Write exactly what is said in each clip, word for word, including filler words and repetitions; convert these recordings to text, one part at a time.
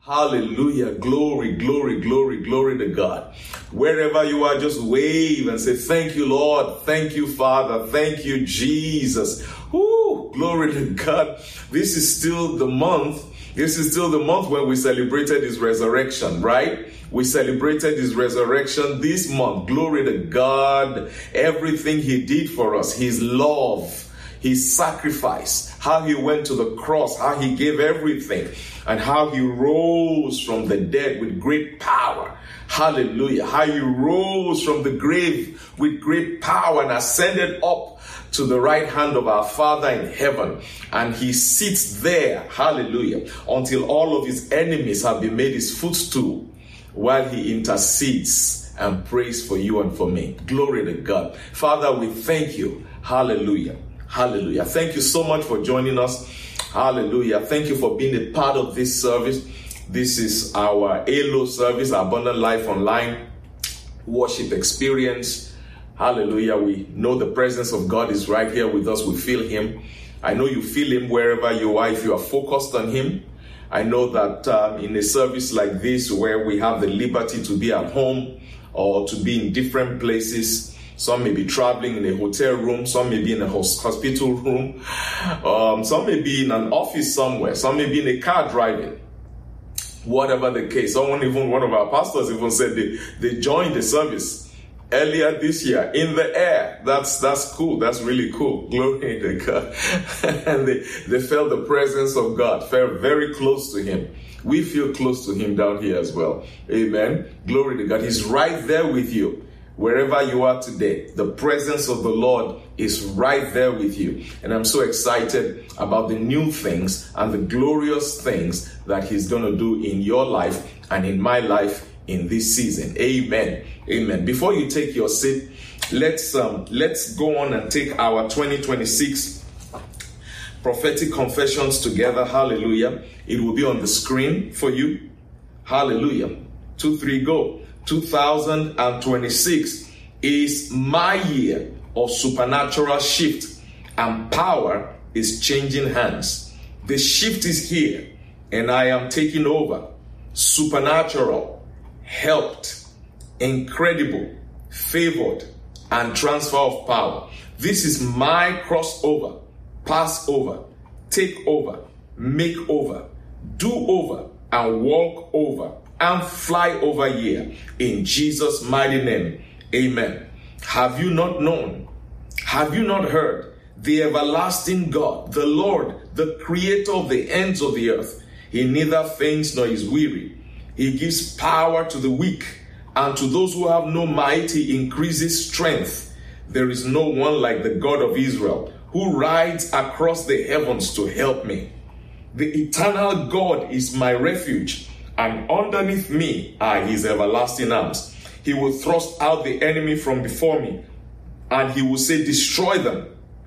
Hallelujah. Glory, glory, glory, glory to God. Wherever you are, just wave and say, thank you, Lord. Thank you, Father. Thank you, Jesus. Woo, glory to God. This is still the month. This is still the month when we celebrated his resurrection, right? We celebrated his resurrection this month. Glory to God. Everything he did for us, his love, his sacrifice, how he went to the cross, how he gave everything, and how he rose from the dead with great power. Hallelujah. How he rose from the grave with great power and ascended up to the right hand of our Father in heaven. And he sits there, hallelujah, until all of his enemies have been made his footstool, while he intercedes and prays for you and for me. Glory to God. Father, we thank you. Hallelujah. Hallelujah. Thank you so much for joining us. Hallelujah. Thank you for being a part of this service. This is our A L O service, Abundant Life Online worship experience. Hallelujah. We know the presence of God is right here with us. We feel him. I know you feel him wherever you are, if you are focused on him. I know that um, in a service like this, where we have the liberty to be at home or to be in different places, some may be traveling in a hotel room, some may be in a hospital room, um, some may be in an office somewhere, some may be in a car driving. Whatever the case, someone, even one of our pastors even said they, they joined the service earlier this year in the air. That's that's cool. That's really cool. Glory to God. And they, they felt the presence of God, felt very close to him. We feel close to him down here as well. Amen. Glory to God. He's right there with you. Wherever you are today, the presence of the Lord is right there with you. And I'm so excited about the new things and the glorious things that he's going to do in your life and in my life in this season. Amen. Amen. Before you take your seat, let's um, let's go on and take our twenty twenty-six prophetic confessions together. Hallelujah. It will be on the screen for you. Hallelujah. Two, three, go. two thousand twenty-six is my year of supernatural shift, and power is changing hands. The shift is here, and I am taking over. Supernatural, helped, incredible, favored, and transfer of power. This is my crossover, pass over, take over, make over, do over, and walk over, and fly over year. In Jesus' mighty name, amen. Have you not known? Have you not heard? The everlasting God, the Lord, the creator of the ends of the earth, he neither faints nor is weary. He gives power to the weak, and to those who have no might, he increases strength. There is no one like the God of Israel, who rides across the heavens to help me. The eternal God is my refuge, and underneath me are his everlasting arms. He will thrust out the enemy from before me, and he will say, destroy them.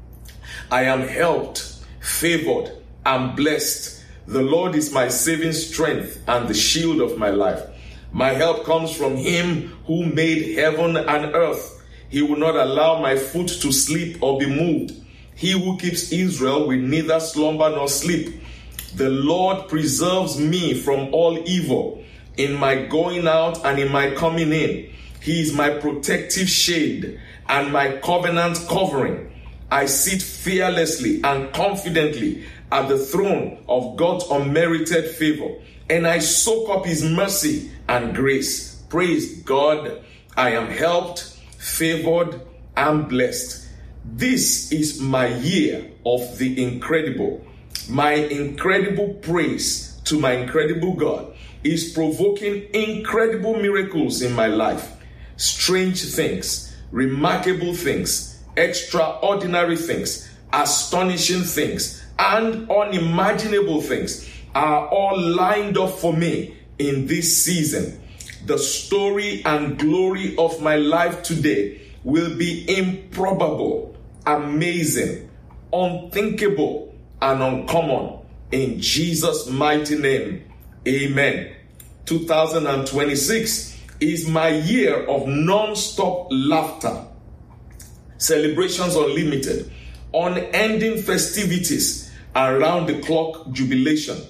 I am helped, favored, and blessed. The Lord is my saving strength and the shield of my life. My help comes from him who made heaven and earth. He will not allow my foot to sleep or be moved. He who keeps Israel will neither slumber nor sleep. The Lord preserves me from all evil, in my going out and in my coming in. He is my protective shade and my covenant covering. I sit fearlessly and confidently at the throne of God's unmerited favor, and I soak up his mercy and grace. Praise God. I am helped, favored, and blessed. This is my year of the incredible. My incredible praise to my incredible God is provoking incredible miracles in my life. Strange things, remarkable things, extraordinary things, astonishing things, and unimaginable things are all lined up for me in this season. The story and glory of my life today will be improbable, amazing, unthinkable, and uncommon. In Jesus' mighty name, amen. two thousand twenty-six is my year of non-stop laughter, celebrations unlimited, unending festivities, around the clock jubilation.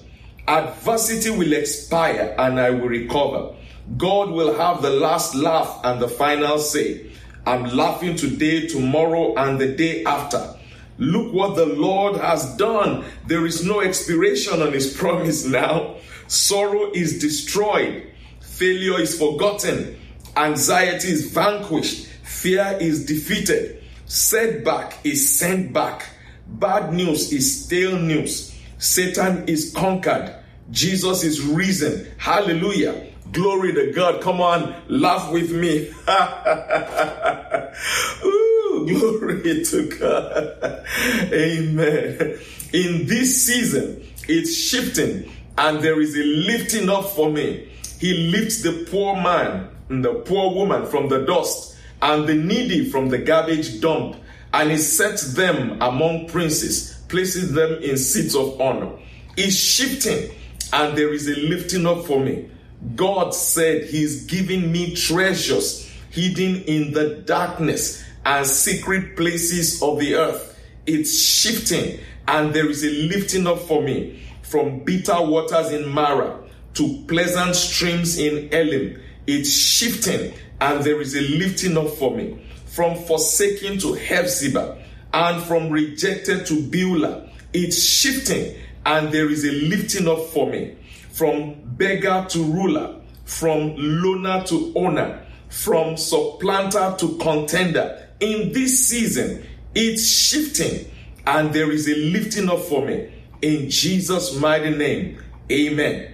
Adversity will expire and I will recover. God will have the last laugh and the final say. I'm laughing today, tomorrow, and the day after. Look what the Lord has done. There is no expiration on his promise now. Sorrow is destroyed. Failure is forgotten. Anxiety is vanquished. Fear is defeated. Setback is sent back. Bad news is stale news. Satan is conquered. Jesus is risen. Hallelujah. Glory to God. Come on, laugh with me. Ooh, glory to God. Amen. In this season, it's shifting and there is a lifting up for me. He lifts the poor man and the poor woman from the dust and the needy from the garbage dump, and he sets them among princes, places them in seats of honor. It's shifting and there is a lifting up for me. God said he's giving me treasures hidden in the darkness and secret places of the earth. It's shifting and there is a lifting up for me. From bitter waters in Mara to pleasant streams in Elim, it's shifting and there is a lifting up for me. From forsaken to Hephzibah and from rejected to Beulah, it's shifting and there is a lifting up for me. From beggar to ruler, from loner to owner, from supplanter to contender. In this season, it's shifting and there is a lifting up for me. In Jesus' mighty name, amen.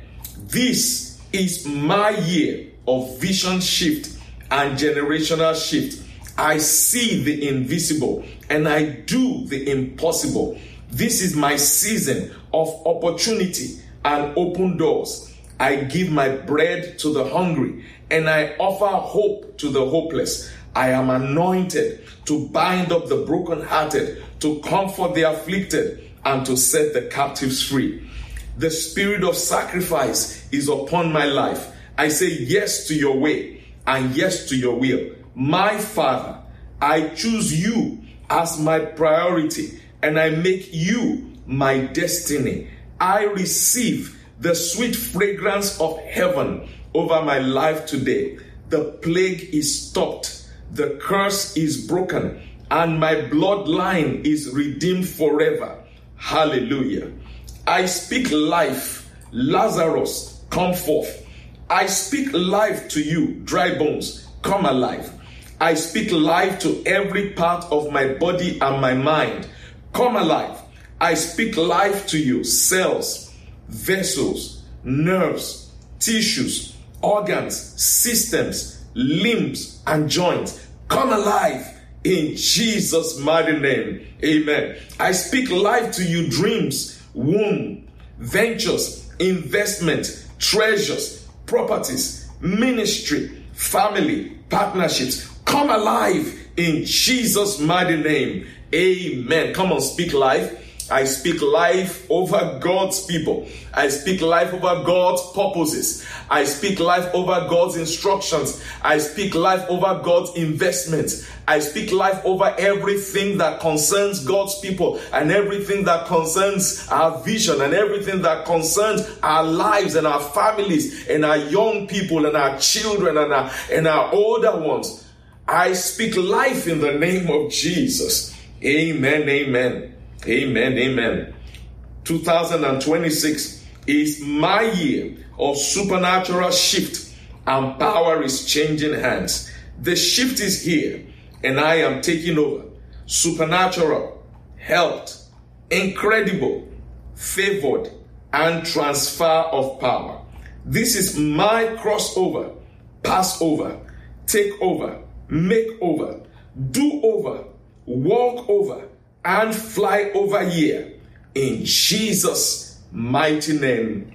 This is my year of vision shift and generational shift. I see the invisible and I do the impossible. This is my season of opportunity and open doors. I give my bread to the hungry and I offer hope to the hopeless. I am anointed to bind up the brokenhearted, to comfort the afflicted, and to set the captives free. The spirit of sacrifice is upon my life. I say yes to your way and yes to your will. My Father, I choose you as my priority and I make you my destiny. I receive the sweet fragrance of heaven over my life today. The plague is stopped, the curse is broken, and my bloodline is redeemed forever. Hallelujah. I speak life. Lazarus, come forth. I speak life to you, dry bones, come alive. I speak life to every part of my body and my mind. Come alive. I speak life to you, cells, vessels, nerves, tissues, organs, systems, limbs, and joints. Come alive in Jesus' mighty name. Amen. I speak life to you, dreams, womb, ventures, investment, treasures, properties, ministry, family, partnerships. Come alive in Jesus' mighty name. Amen. Come on, speak life. I speak life over God's people. I speak life over God's purposes. I speak life over God's instructions. I speak life over God's investments. I speak life over everything that concerns God's people and everything that concerns our vision and everything that concerns our lives and our families and our young people and our children and our, and our older ones. I speak life in the name of Jesus. Amen, amen. Amen, amen. two thousand twenty-six is my year of supernatural shift and power is changing hands. The shift is here and I am taking over. Supernatural, helped, incredible, favored, and transfer of power. This is my crossover, Passover, take over, make over, do over, walk over, and fly over year in Jesus' mighty name.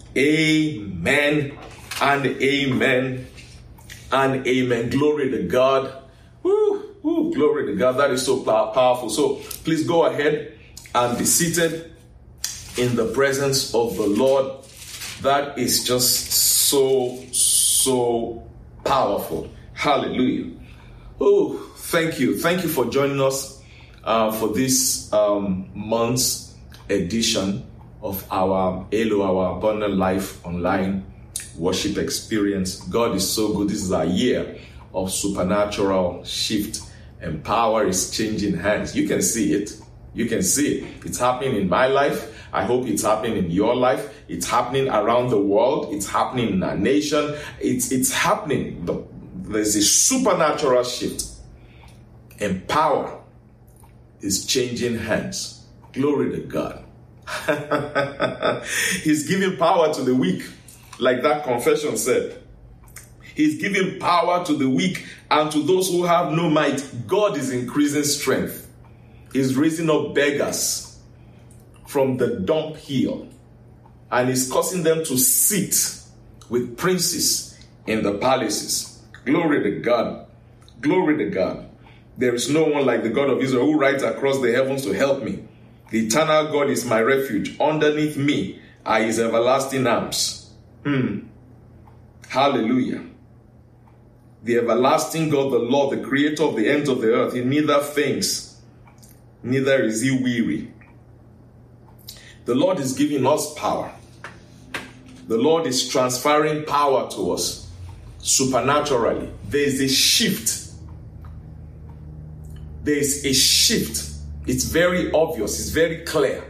Amen and amen and amen. Glory to God. Woo, woo, glory to God. That is so powerful. So please go ahead and be seated in the presence of the Lord. That is just so, so powerful. Hallelujah. Oh, thank you. Thank you for joining us Uh, for this um, month's edition of our Elo, our Abundant Life Online worship experience. God is so good. This is our year of supernatural shift, and power is changing hands. You can see it. You can see it. It's happening in my life. I hope it's happening in your life. It's happening around the world. It's happening in our nation. It's, it's happening. There's a supernatural shift, and power is changing hands. Glory to God. He's giving power to the weak, like that confession said. He's giving power to the weak, and to those who have no might, God is increasing strength. He's raising up beggars from the dump hill, and he's causing them to sit with princes in the palaces. Glory to God. Glory to God. There is no one like the God of Israel who rides across the heavens to help me. The eternal God is my refuge. Underneath me are his everlasting arms. Hmm. Hallelujah. The everlasting God, the Lord, the creator of the ends of the earth, he neither faints, neither is he weary. The Lord is giving us power. The Lord is transferring power to us supernaturally. There is a shift. There is a shift. It's very obvious. It's very clear.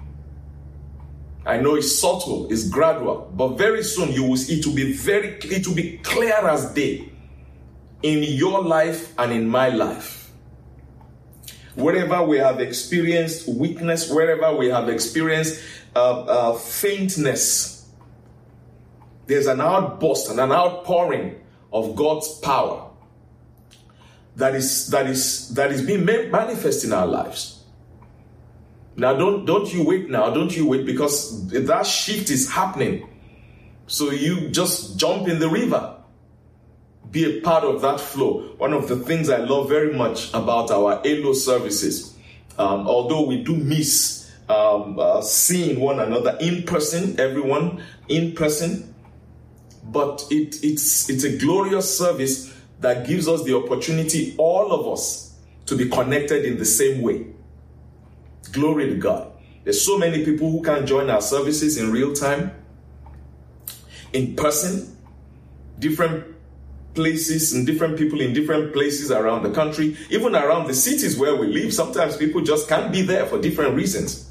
I know it's subtle, it's gradual, but very soon you will see it will be very, it will be clear as day in your life and in my life. Wherever we have experienced weakness, wherever we have experienced uh, uh, faintness, there's an outburst and an outpouring of God's power that is that is that is being manifest in our lives. Now, don't don't you wait now, don't you wait, because that shift is happening. So you just jump in the river. Be a part of that flow. One of the things I love very much about our Elo services, um, although we do miss um, uh, seeing one another in person, everyone in person, but it, it's it's a glorious service that gives us the opportunity, all of us, to be connected in the same way. Glory to God. There's so many people who can join our services in real time, in person, different places and different people in different places around the country, even around the cities where we live. Sometimes people just can't be there for different reasons.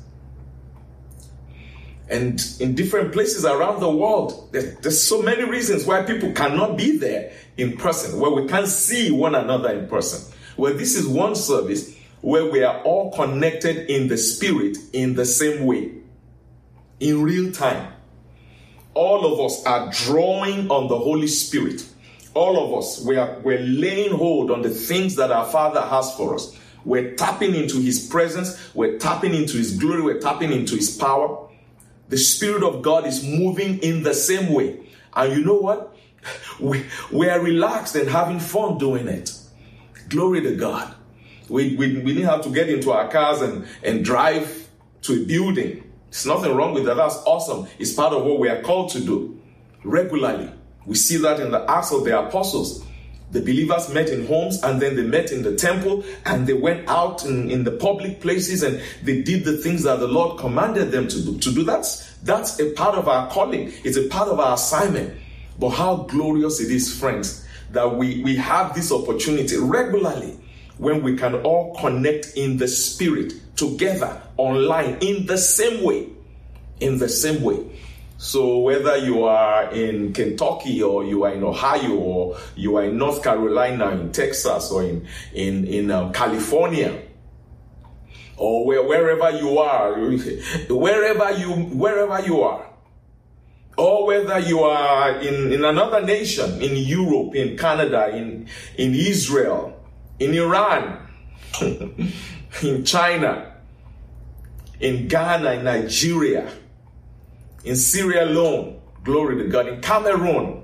And in different places around the world, there's, there's so many reasons why people cannot be there in person, where we can't see one another in person. Well, this is one service where we are all connected in the spirit in the same way, in real time. All of us are drawing on the Holy Spirit. All of us, we are, we're laying hold on the things that our Father has for us. We're tapping into his presence. We're tapping into his glory. We're tapping into his power. The Spirit of God is moving in the same way. And you know what? We, we are relaxed and having fun doing it. Glory to God. We, we, we didn't have to get into our cars and, and drive to a building. There's nothing wrong with that. That's awesome. It's part of what we are called to do regularly. We see that in the Acts of the Apostles. The believers met in homes, and then they met in the temple, and they went out in, in the public places, and they did the things that the Lord commanded them to do. To do that's, that's a part of our calling. It's a part of our assignment. But how glorious it is, friends, that we, we have this opportunity regularly when we can all connect in the spirit together online in the same way. In the same way. So whether you are in Kentucky, or you are in Ohio, or you are in North Carolina, in Texas, or in in in um, California, or where, wherever you are, wherever you wherever you are, or whether you are in, in another nation, in Europe, in Canada, in in Israel, in Iran, in China, in Ghana, in Nigeria, in Sierra Leone, glory to God, in Cameroon,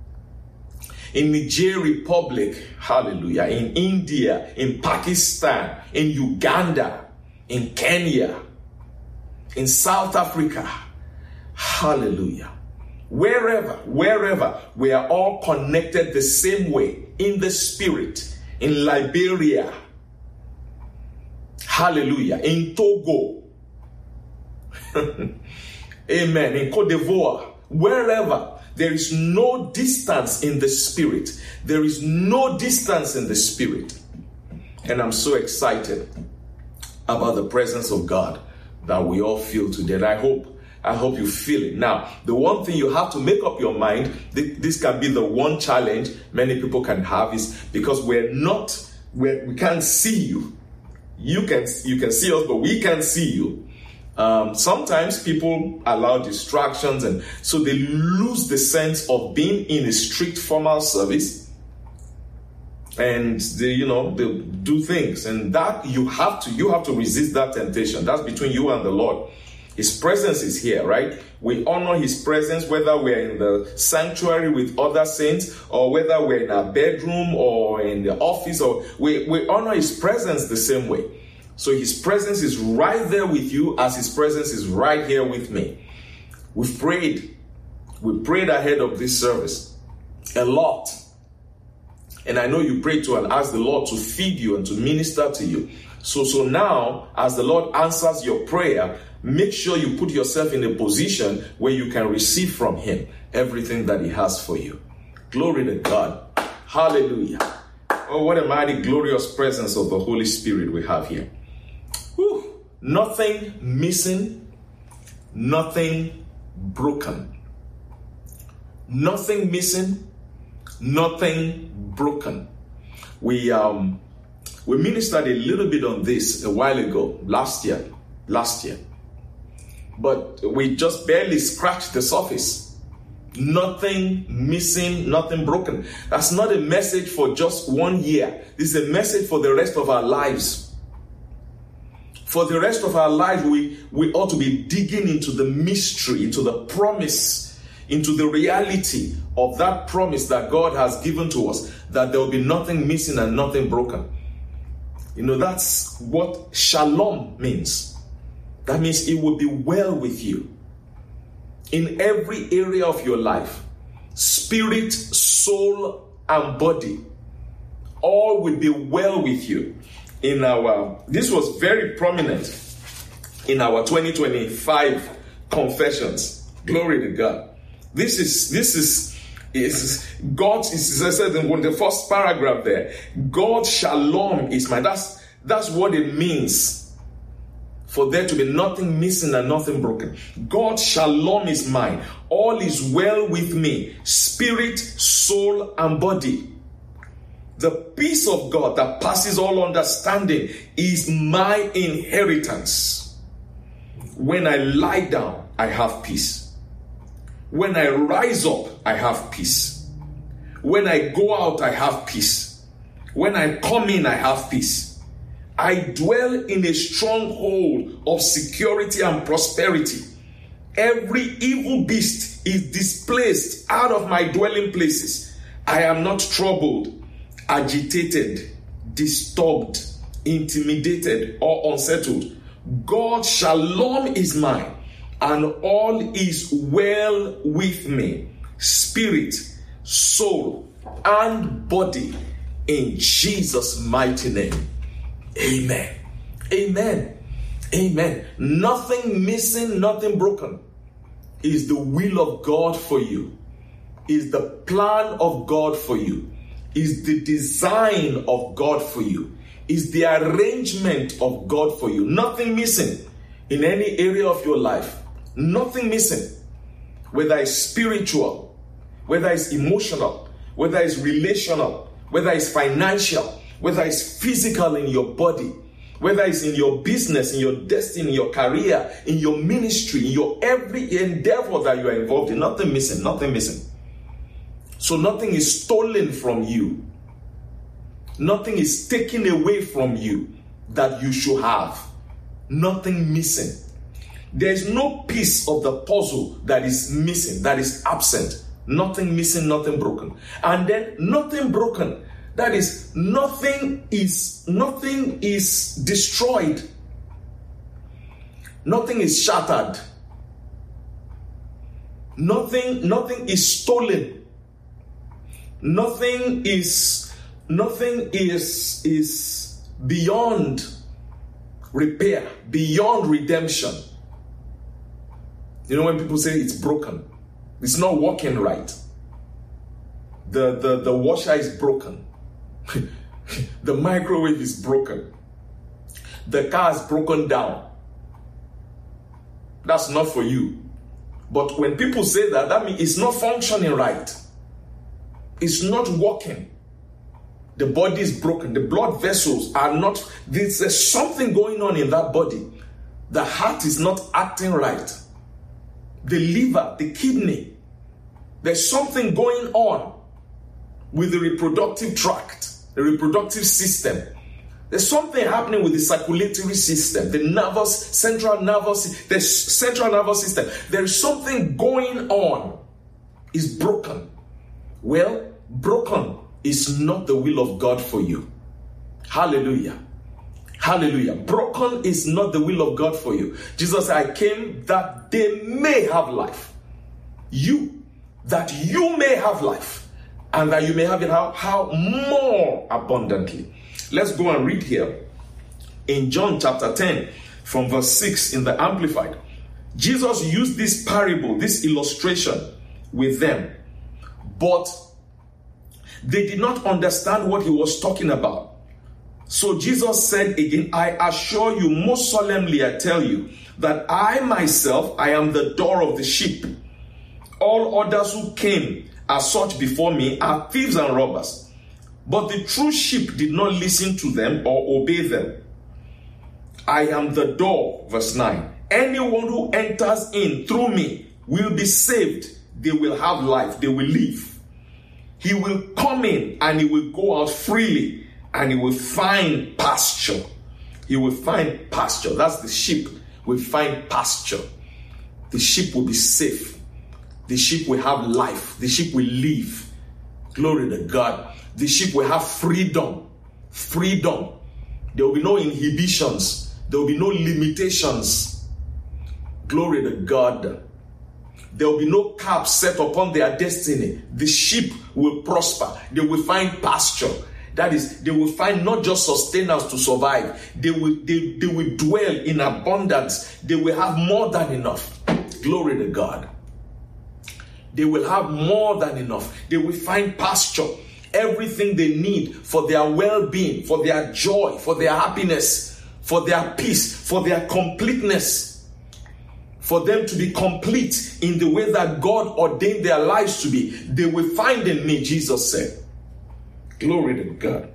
in Niger Republic, hallelujah, in India, in Pakistan, in Uganda, in Kenya, in South Africa, hallelujah. Wherever, wherever, we are all connected the same way, in the spirit, in Liberia, hallelujah, in Togo, Amen. In Côte d'Ivoire, wherever, there is no distance in the spirit. There is no distance in the spirit. And I'm so excited about the presence of God that we all feel today. And I hope I hope you feel it. Now, the one thing you have to make up your mind, this can be the one challenge many people can have, is because we're not, we're, we can't see you. You can, you can see us, but we can't see you. Um, sometimes people allow distractions, and so they lose the sense of being in a strict formal service. And they, you know, they do things, and that you have to, you have to resist that temptation. That's between you and the Lord. His presence is here, right? We honor his presence, whether we're in the sanctuary with other saints, or whether we're in our bedroom or in the office, or we, we honor his presence the same way. So his presence is right there with you as his presence is right here with me. We've prayed. We prayed ahead of this service a lot. And I know you prayed to and asked the Lord to feed you and to minister to you. So, so now, as the Lord answers your prayer, make sure you put yourself in a position where you can receive from him everything that he has for you. Glory to God. Hallelujah. Oh, what a mighty, glorious presence of the Holy Spirit we have here. Whew. Nothing missing, nothing broken. Nothing missing, nothing broken. We um we ministered a little bit on this a while ago, last year, last year. But we just barely scratched the surface. Nothing missing, nothing broken. That's not a message for just one year. This is a message for the rest of our lives. For the rest of our lives, we, we ought to be digging into the mystery, into the promise, into the reality of that promise that God has given to us, that there will be nothing missing and nothing broken. You know, that's what shalom means. That means it will be well with you in every area of your life. Spirit, soul, and body. All will be well with you. In our, this was very prominent in our twenty twenty-five confessions. Glory to God. This is, this is, is God, is, as I said in the first paragraph there, God shalom is mine. That's, that's what it means. For there to be nothing missing and nothing broken. God shalom is mine. All is well with me. Spirit, soul, and body. The peace of God that passes all understanding is my inheritance. When I lie down, I have peace. When I rise up, I have peace. When I go out, I have peace. When I come in, I have peace. I dwell in a stronghold of security and prosperity. Every evil beast is displaced out of my dwelling places. I am not troubled, agitated, disturbed, intimidated, or unsettled. God shalom is mine, and all is well with me. Spirit, soul, and body, in Jesus' mighty name. Amen. Amen. Amen. Nothing missing, nothing broken is the will of God for you. Is the plan of God for you. Is the design of God for you. Is the arrangement of God for you. Nothing missing in any area of your life. Nothing missing. Whether it's spiritual, whether it's emotional, whether it's relational, whether it's financial, whether it's physical in your body, whether it's in your business, in your destiny, in your career, in your ministry, in your every endeavor that you are involved in, nothing missing, nothing missing. So nothing is stolen from you. Nothing is taken away from you that you should have. Nothing missing. There is no piece of the puzzle that is missing, that is absent. Nothing missing, nothing broken. And then nothing broken. That is, nothing is nothing is destroyed. Nothing is shattered. Nothing, nothing is stolen. Nothing is nothing is is beyond repair, beyond redemption. You know when people say it's broken, it's not working right. The, the, the washer is broken. The microwave is broken. The car is broken down. That's not for you. But when people say that, that means it's not functioning right. It's not working. The body is broken. The blood vessels are not, there's something going on in that body. The heart is not acting right. The liver, the kidney, there's something going on with the reproductive tract, the reproductive system. There's something happening with the circulatory system, the nervous, central nervous, the central nervous system. There's something going on. It's broken. Well, broken is not the will of God for you. Hallelujah. Hallelujah. Broken is not the will of God for you. Jesus said, I came that they may have life. You, that you may have life. And that you may have it how? How? More abundantly. Let's go and read here. In John chapter ten, from verse six in the Amplified. Jesus used this parable, this illustration with them. But they did not understand what he was talking about. So Jesus said again, I assure you, most solemnly I tell you, that I myself, I am the door of the sheep. All others who came as such before me are thieves and robbers. But the true sheep did not listen to them or obey them. I am the door, verse nine. Anyone who enters in through me will be saved. They will have life. They will live. He will come in and he will go out freely and he will find pasture. He will find pasture. That's the sheep will find pasture. The sheep will be safe. The sheep will have life. The sheep will live. Glory to God. The sheep will have freedom. Freedom. There will be no inhibitions. There will be no limitations. Glory to God. There will be no cap set upon their destiny. The sheep will prosper. They will find pasture. That is, they will find not just sustenance to survive. They will, they, they will dwell in abundance. They will have more than enough. Glory to God. They will have more than enough. They will find pasture. Everything they need for their well-being, for their joy, for their happiness, for their peace, for their completeness. For them to be complete in the way that God ordained their lives to be. They will find in me, Jesus said. Glory to God.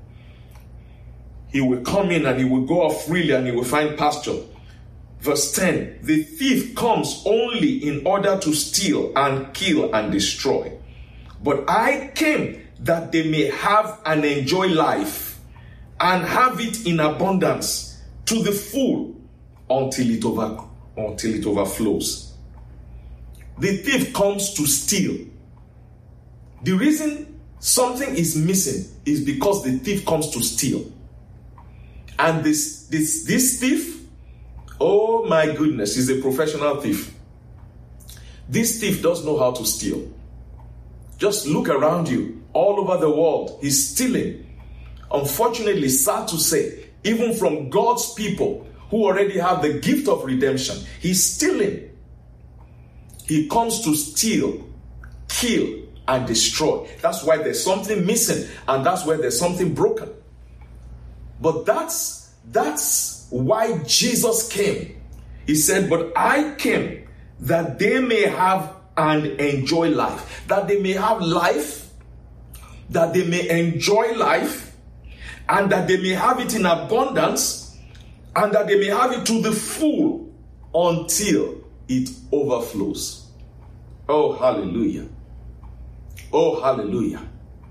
He will come in and he will go out freely and he will find pasture. Verse ten. The thief comes only in order to steal and kill and destroy. But I came that they may have and enjoy life and have it in abundance to the full until it over, until it overflows. The thief comes to steal. The reason something is missing is because the thief comes to steal. And this, this, this thief, oh my goodness, is a professional thief. This thief does know how to steal. Just look around you. All over the world, he's stealing. Unfortunately, sad to say, even from God's people who already have the gift of redemption, he's stealing. He comes to steal, kill, and destroy. That's why there's something missing, and that's why there's something broken. But that's that's why Jesus came. He said, but I came that they may have and enjoy life. That they may have life, that they may enjoy life, and that they may have it in abundance, and that they may have it to the full until it overflows. Oh, hallelujah. Oh, hallelujah.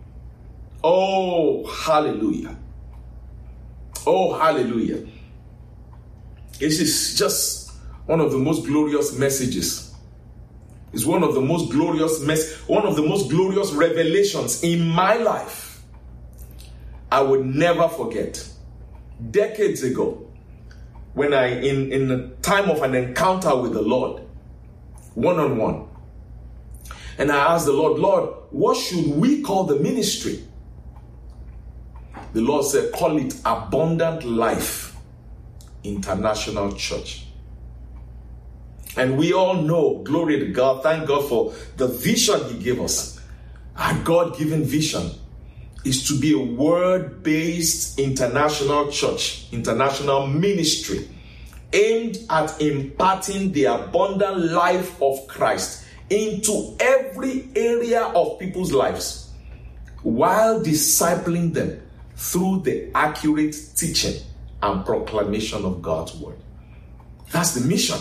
Oh, hallelujah. Oh, hallelujah. This is just one of the most glorious messages. It's one of the most glorious mess, one of the most glorious revelations in my life. I would never forget. Decades ago, when I, in, in the time of an encounter with the Lord, one-on-one, and I asked the Lord, Lord, what should we call the ministry? The Lord said, call it Abundant Life International Church. And we all know, glory to God, thank God for the vision he gave us. Our God-given vision is to be a word-based international church, international ministry, aimed at imparting the abundant life of Christ into every area of people's lives, while discipling them through the accurate teaching and proclamation of God's word. That's the mission.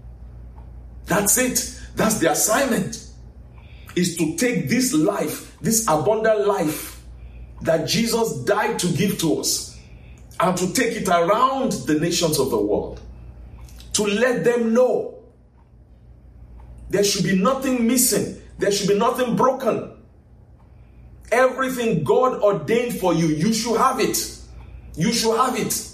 That's it. That's the assignment. Is to take this life, this abundant life that Jesus died to give to us, and to take it around the nations of the world, to let them know there should be nothing missing, there should be nothing broken. Everything God ordained for you, you should have it. You should have it.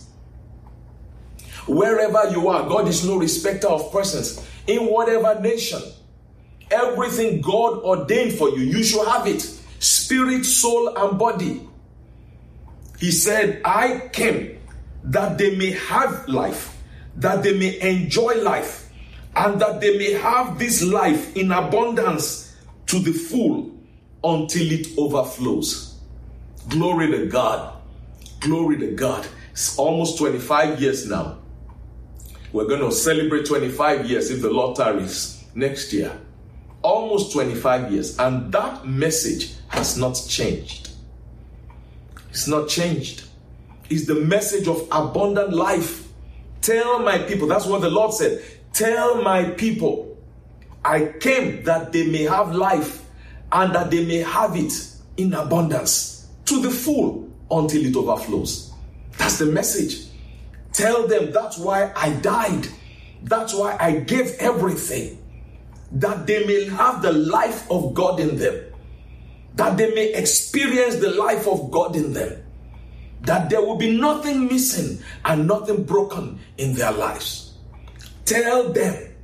Wherever you are, God is no respecter of persons. In whatever nation, everything God ordained for you, you should have it. Spirit, soul, and body. He said, I came that they may have life, that they may enjoy life, and that they may have this life in abundance to the full until it overflows. Glory to God. Glory to God. It's almost twenty-five years now. We're going to celebrate twenty-five years if the Lord tarries next year. Almost twenty-five years. And that message has not changed. It's not changed. It's the message of abundant life. Tell my people, that's what the Lord said. Tell my people, I came that they may have life and that they may have it in abundance to the full until it overflows. That's the message. Tell them that's why I died. That's why I gave everything. That they may have the life of God in them. That they may experience the life of God in them. That there will be nothing missing and nothing broken in their lives. Tell them.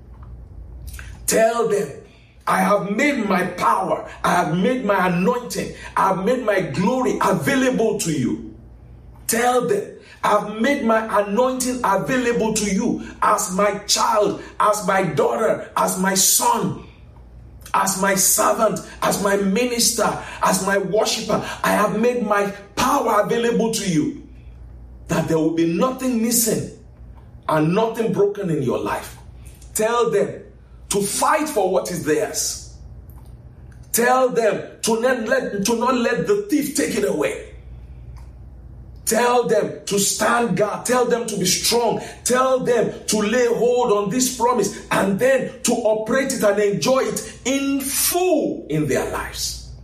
Tell them. I have made my power. I have made my anointing. I have made my glory available to you. Tell them. I've made my anointing available to you as my child, as my daughter, as my son, as my servant, as my minister, as my worshiper. I have made my power available to you, that there will be nothing missing and nothing broken in your life. Tell them to fight for what is theirs. Tell them to not let, to not let the thief take it away. Tell them to stand guard. Tell them to be strong. Tell them to lay hold on this promise and then to operate it and enjoy it in full in their lives.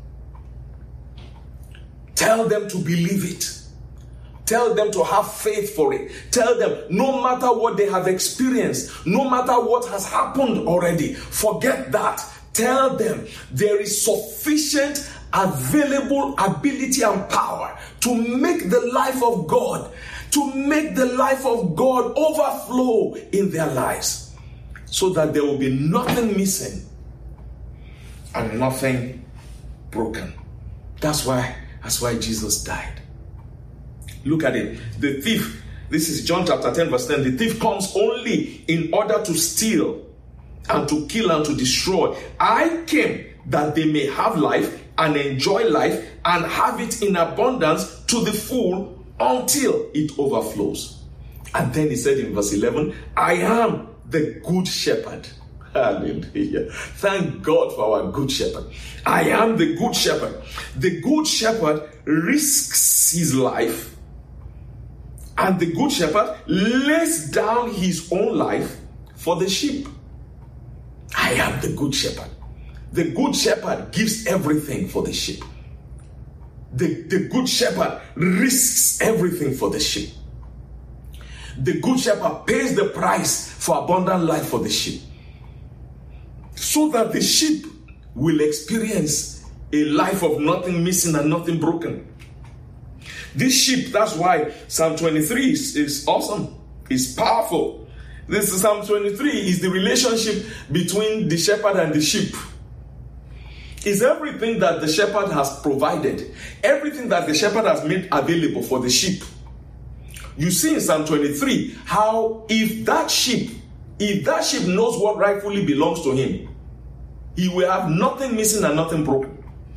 Tell them to believe it. Tell them to have faith for it. Tell them no matter what they have experienced, no matter what has happened already, forget that. Tell them there is sufficient available ability and power to make the life of God, to make the life of God overflow in their lives, so that there will be nothing missing and nothing broken. That's why, that's why Jesus died. Look at it. The thief, this is John chapter ten verse ten. The thief comes only in order to steal and to kill and to destroy. I came that they may have life and enjoy life and have it in abundance to the full until it overflows. And then he said in verse eleven, I am the good shepherd. Hallelujah. Thank God for our good shepherd. I am the good shepherd. The good shepherd risks his life, and the good shepherd lays down his own life for the sheep. I am the good shepherd. The good shepherd gives everything for the sheep. The, the good shepherd risks everything for the sheep. The good shepherd pays the price for abundant life for the sheep, so that the sheep will experience a life of nothing missing and nothing broken. This sheep, that's why Psalm twenty-three is, is awesome. It's powerful. This is Psalm twenty-three is the relationship between the shepherd and the sheep. Is everything that the shepherd has provided, everything that the shepherd has made available for the sheep. You see in Psalm twenty-three how if that sheep if that sheep knows what rightfully belongs to him, he will have nothing missing and nothing broken.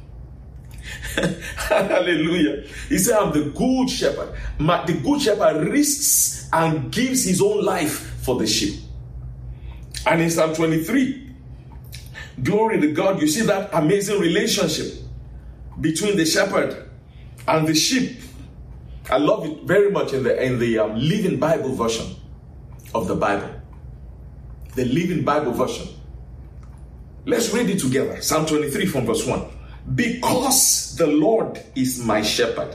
Hallelujah. He said, I'm the good shepherd. My, the good shepherd risks and gives his own life for the sheep. And in Psalm twenty-three, glory to God, you see that amazing relationship between the shepherd and the sheep. I love it very much in the in the um, Living Bible version of the Bible. The Living Bible version. Let's read it together. Psalm twenty-three from verse one. Because the Lord is my shepherd,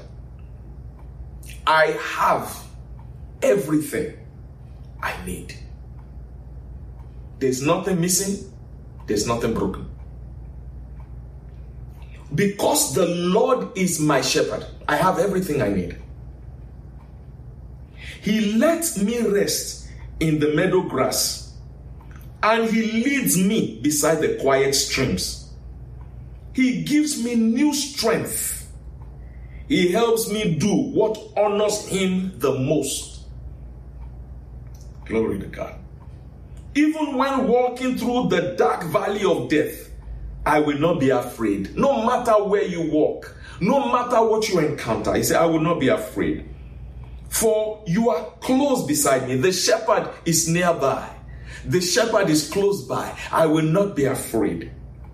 I have everything I need. There's nothing missing. There's nothing broken. Because the Lord is my shepherd, I have everything I need. He lets me rest in the meadow grass, and he leads me beside the quiet streams. He gives me new strength. He helps me do what honors him the most. Glory to God. Even when walking through the dark valley of death, I will not be afraid. No matter where you walk, no matter what you encounter, he said, I will not be afraid. For you are close beside me. The shepherd is nearby. The shepherd is close by. I will not be afraid.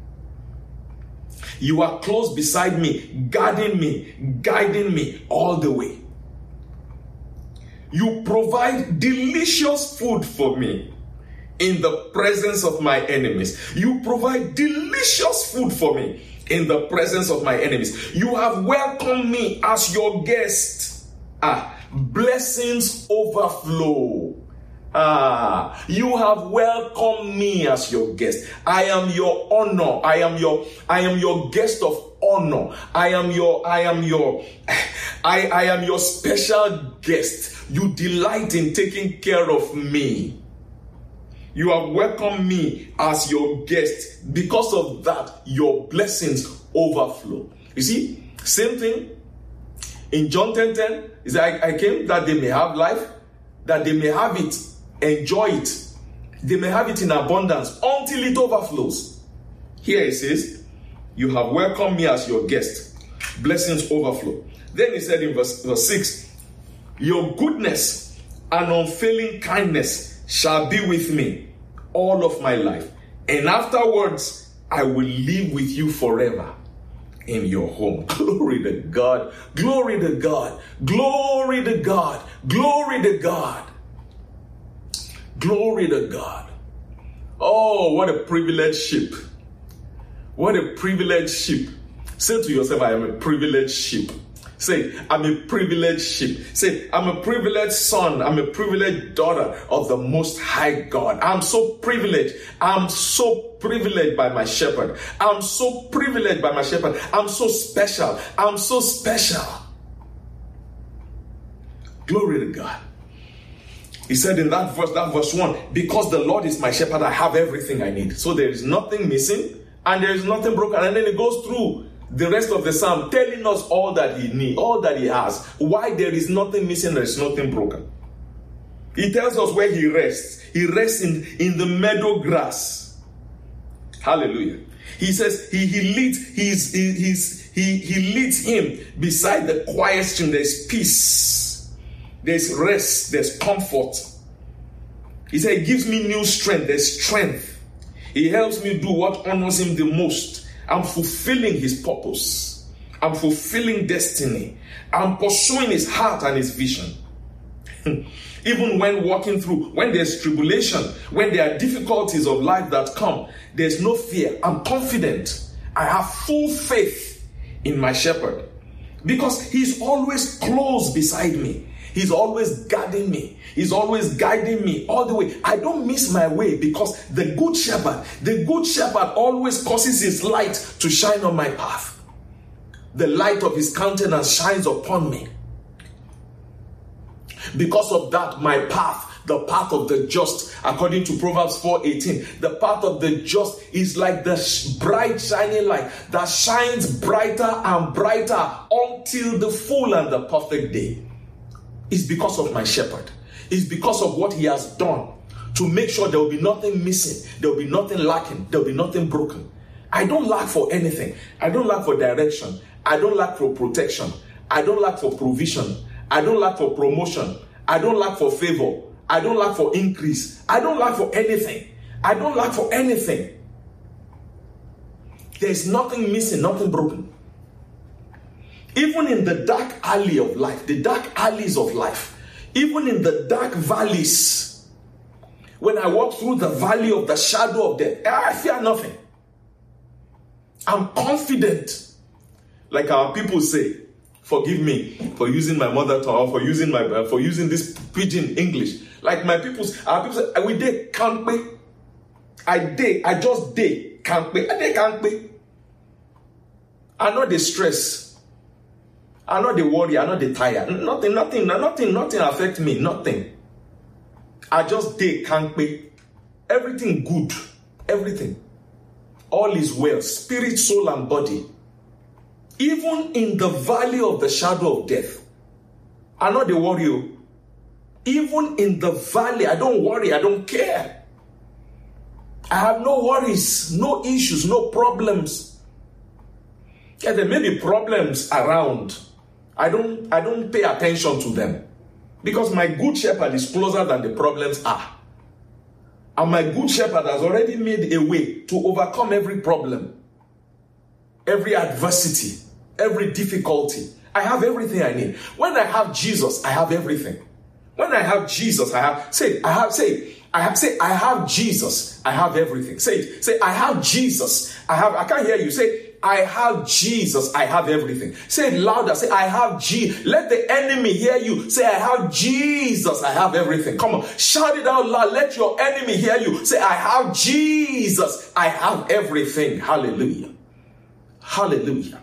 You are close beside me, guarding me, guiding me all the way. You provide delicious food for me in the presence of my enemies. You provide delicious food for me in the presence of my enemies. You have welcomed me as your guest. Ah, blessings overflow. Ah, you have welcomed me as your guest. I am your honor. I am your, I am your guest of honor. I am your, I am your, I, I am your special guest. You delight in taking care of me. You have welcomed me as your guest. Because of that, your blessings overflow. You see, same thing in John ten ten. Is that I, I came that they may have life, that they may have it, enjoy it. They may have it in abundance until it overflows. Here it says, you have welcomed me as your guest. Blessings overflow. Then he said in verse, verse six, your goodness and unfailing kindness shall be with me all of my life. And afterwards, I will live with you forever in your home. Glory to God. Glory to God. Glory to God. Glory to God. Glory to God. Oh, what a privileged sheep. What a privileged sheep. Say to yourself, I am a privileged sheep. Say, I'm a privileged sheep. Say, I'm a privileged son. I'm a privileged daughter of the Most High God. I'm so privileged. I'm so privileged by my shepherd. I'm so privileged by my shepherd. I'm so special. I'm so special. Glory to God. He said in that verse, that verse one, because the Lord is my shepherd, I have everything I need. So there is nothing missing and there is nothing broken. And then it goes through the rest of the psalm telling us all that he needs, all that he has. Why there is nothing missing, there is nothing broken. He tells us where he rests. He rests in, in the meadow grass. Hallelujah. He says he, he leads he's, he, he's, he, he leads him beside the quiet stream. There's peace. There's rest, there's comfort. He said, he gives me new strength, there's strength. He helps me do what honors him the most. I'm fulfilling his purpose. I'm fulfilling destiny. I'm pursuing his heart and his vision. Even when walking through, when there's tribulation, when there are difficulties of life that come, there's no fear. I'm confident. I have full faith in my shepherd because he's always close beside me. He's always guarding me. He's always guiding me all the way. I don't miss my way because the good shepherd, the good shepherd always causes his light to shine on my path. The light of his countenance shines upon me. Because of that, my path, the path of the just, according to Proverbs four eighteen, the path of the just is like the bright shining light that shines brighter and brighter until the full and the perfect day. It's because of my shepherd. It's because of what he has done to make sure there will be nothing missing, there will be nothing lacking, there will be nothing broken. I don't lack for anything. I don't lack for direction. I don't lack for protection. I don't lack for provision. I don't lack for promotion. I don't lack for favor. I don't lack for increase. I don't lack for anything. I don't lack for anything. There is nothing missing, nothing broken. Even in the dark alley of life, the dark alleys of life, even in the dark valleys, when I walk through the valley of the shadow of death, I fear nothing. I'm confident. Like our people say, forgive me for using my mother tongue or for using my uh, for using this pidgin English. Like my people, our people say, we dey can't pay. I dey, I just dey can't pay. I dey can't pay. I know the stress. I know the worry. I know the tire. Nothing, nothing, nothing, nothing affect me. Nothing. I just dey can't pay. Everything good. Everything. All is well. Spirit, soul, and body. Even in the valley of the shadow of death. I know the worry. Even in the valley, I don't worry. I don't care. I have no worries, no issues, no problems. Yeah, there may be problems around. I don't, I don't pay attention to them. Because my good shepherd is closer than the problems are. And my good shepherd has already made a way to overcome every problem, every adversity, every difficulty. I have everything I need. When I have Jesus, I have everything. When I have Jesus, I have, say, I have, say, I have, say, I have Jesus, I have everything. Say it, say, I have Jesus, I have, I can't hear you. Say, I have Jesus, I have everything. Say it louder, say, I have G. Let the enemy hear you. Say, I have Jesus, I have everything. Come on, shout it out loud. Let your enemy hear you. Say, I have Jesus, I have everything. Hallelujah. Hallelujah.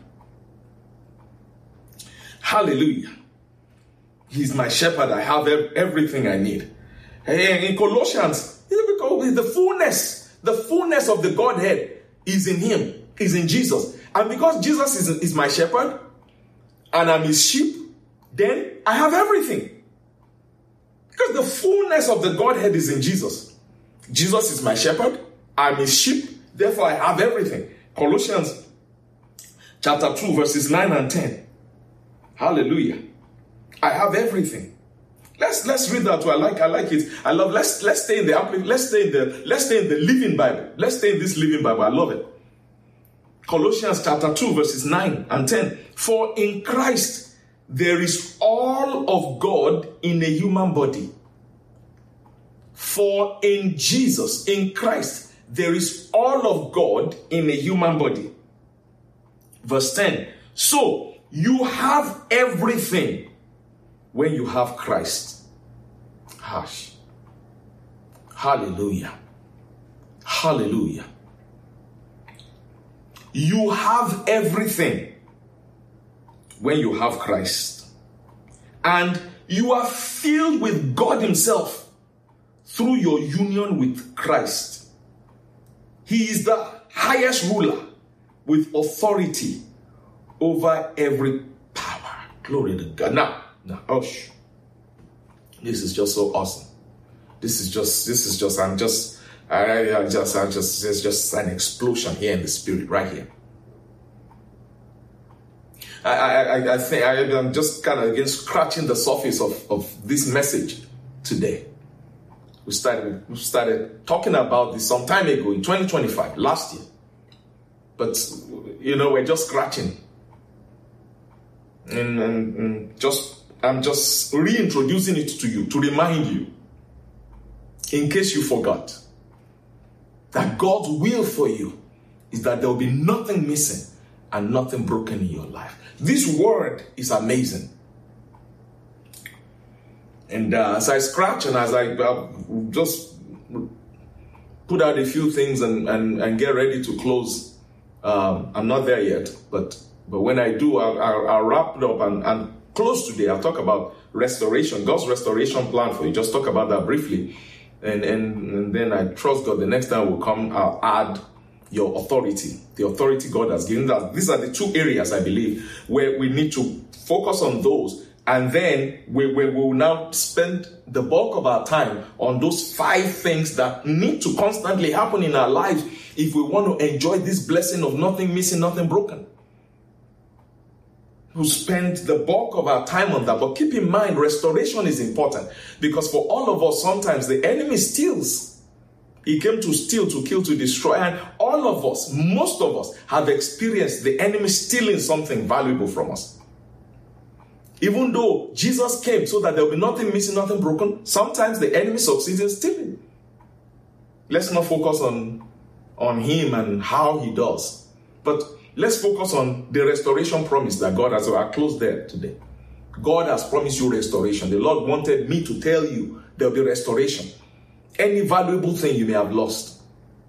Hallelujah. He's my shepherd. I have everything I need. Hey, in Colossians, the fullness, the fullness of the Godhead is in him, is in Jesus. And because Jesus is, is my shepherd and I'm his sheep, then I have everything. Because the fullness of the Godhead is in Jesus. Jesus is my shepherd. I'm his sheep. Therefore, I have everything. Colossians chapter two, verses nine and ten. Hallelujah. I have everything. Let's let's read that too. I like I like it. I love. Let's let's stay in the let's stay in the let's stay in the Living Bible. Let's stay in this Living Bible. I love it. Colossians chapter two, verses nine and ten. For in Christ there is all of God in a human body. For in Jesus, in Christ, there is all of God in a human body. Verse ten. So you have everything when you have Christ. Hush. Hallelujah. Hallelujah. You have everything when you have Christ. And you are filled with God himself through your union with Christ. He is the highest ruler with authority over every power. Glory to God. Now, now, oh, shh. This is just so awesome. This is just, this is just, I'm just, I, I just, I just, there's just an explosion here in the spirit right here. I, I, I think I, I'm just kind of again scratching the surface of, of this message today. We started, we started talking about this some time ago in twenty twenty-five, last year. But, you know, we're just scratching. And, and, and just, I'm just reintroducing it to you to remind you, in case you forgot, that God's will for you is that there will be nothing missing and nothing broken in your life. This word is amazing. And uh, as I scratch and as I uh, just put out a few things and, and, and get ready to close, um, I'm not there yet, but but when I do, I'll, I'll, I'll wrap it up and, and close today. I'll talk about restoration, God's restoration plan for you. Just talk about that briefly. And, and, and then I trust God the next time we'll come, I'll add your authority, the authority God has given us. These are the two areas, I believe, where we need to focus on those And then we, we will now spend the bulk of our time on those five things that need to constantly happen in our lives if we want to enjoy this blessing of nothing missing, nothing broken. We'll spend the bulk of our time on that. But keep in mind, restoration is important, because for all of us, sometimes the enemy steals. He came to steal, to kill, to destroy. And all of us, most of us, have experienced the enemy stealing something valuable from us. Even though Jesus came so that there will be nothing missing, nothing broken, sometimes the enemy succeeds in stealing. Let's not focus on, on him and how he does. But let's focus on the restoration promise that God has. So I'll close there today. God has promised you restoration. The Lord wanted me to tell you there will be restoration. Any valuable thing you may have lost.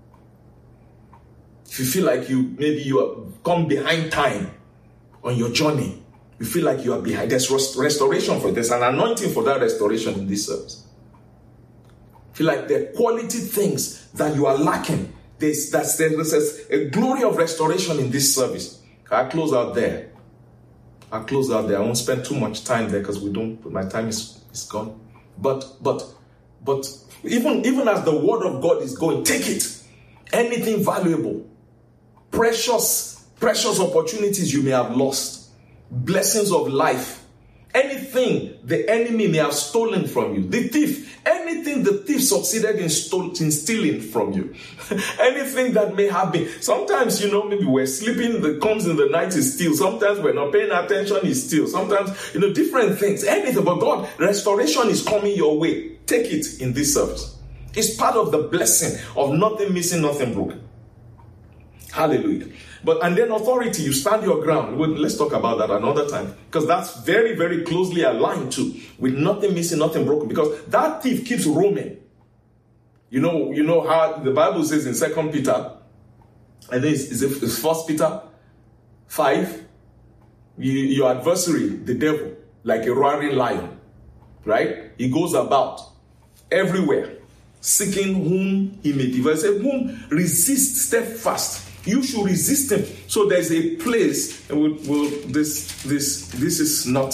If you feel like you, maybe you have come behind time on your journey, you feel like you are behind, there's rest- restoration for it. There's an anointing for that restoration in this service. Feel like there are quality things that you are lacking. There's, that's, there's a glory of restoration in this service. I'll close out there. I'll close out there. I won't spend too much time there because we don't, my time is, is gone. But, but, but even, even as the word of God is going, take it. Anything valuable, precious, precious opportunities you may have lost. Blessings of life, anything the enemy may have stolen from you, the thief, anything the thief succeeded in, stole, in stealing from you, anything that may have been, sometimes, you know, maybe we're sleeping, that comes in the night is steal, sometimes we're not paying attention is steal, sometimes, you know, different things, anything, but God, restoration is coming your way. Take it in this service. It's part of the blessing of nothing missing, nothing broken. Hallelujah. But and then authority, you stand your ground. Well, let's talk about that another time, because that's very, very closely aligned to with nothing missing, nothing broken. Because that thief keeps roaming. You know, you know how the Bible says in Second Peter, I think it's, it's First Peter five. You, your adversary, the devil, like a roaring lion, right? He goes about everywhere, seeking whom he may devour. Say, whom resist steadfast. You should resist him. So there's a place, and we'll, we'll, this, this, this is not,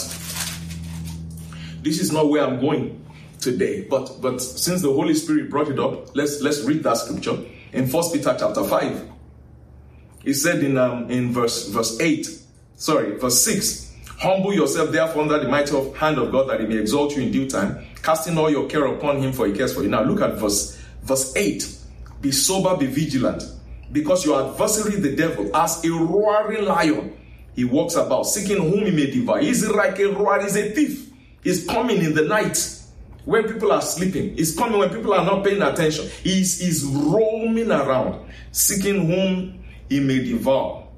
this is not where I'm going today. But, but since the Holy Spirit brought it up, let's let's read that scripture in First Peter chapter five. He said in um in verse verse eight, sorry, verse six. Humble yourself therefore under the mighty hand of God, that he may exalt you in due time, casting all your care upon him, for he cares for you. Now look at verse verse eight. Be sober, be vigilant. Because your adversary, the devil, as a roaring lion, he walks about, seeking whom he may devour. He's like a roar, he's a thief. He's coming in the night when people are sleeping. He's coming when people are not paying attention. He's, he's roaming around, seeking whom he may devour.